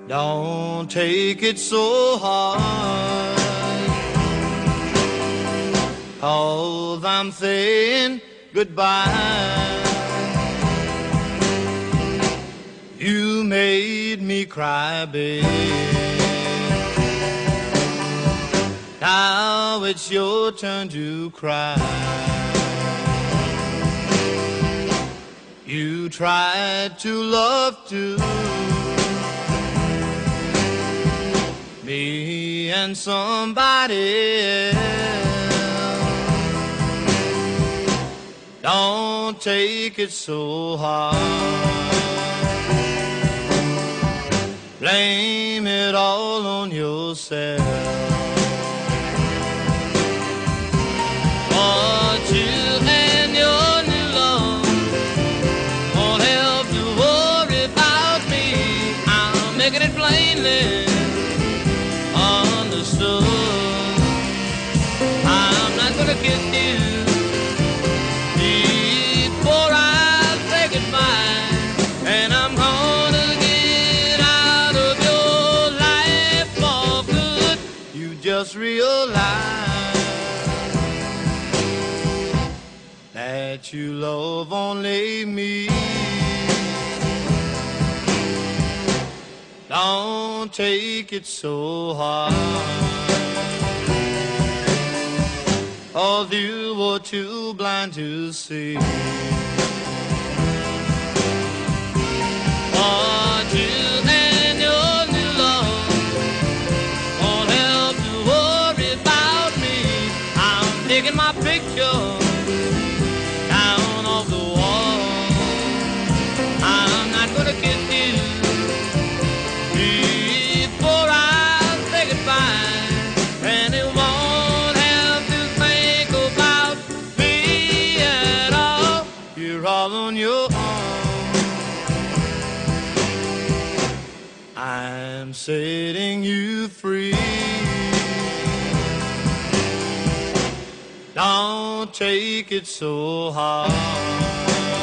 Don't take it so hard, 'cause I'm saying goodbye. You made me cry, babe. Now it's your turn to cry. You tried to love too, me and somebody else. Don't take it so hard. Blame it all on yourself. But you and your new love won't help to worry about me. I'm making it plainly understood. I'm not gonna kiss you before I say goodbye, and I'm gonna get out of your life for good. You just realize that you love only me. Don't take it so hard, 'cause you were too blind to see. But you and your new love won't help to worry about me. I'm taking my picture down off the wall. I'm not gonna kiss you before I say goodbye, and it won't have to think about me at all. You're all on your own. I'm setting you free. Don't take it so hard.